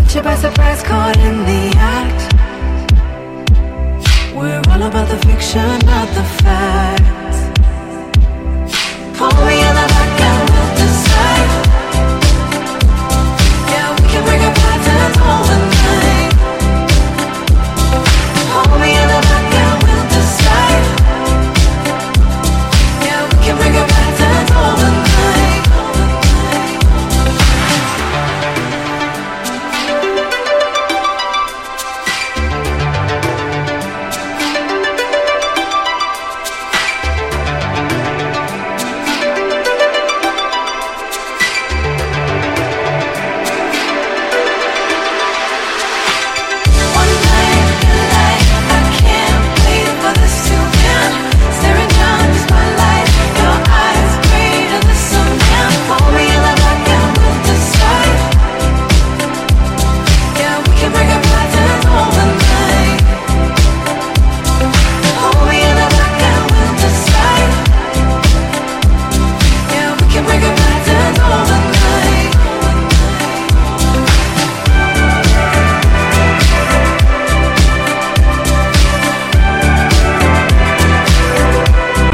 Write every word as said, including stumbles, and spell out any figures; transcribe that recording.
Caught you by surprise, caught in the act. We're all about the fiction, not the facts. Always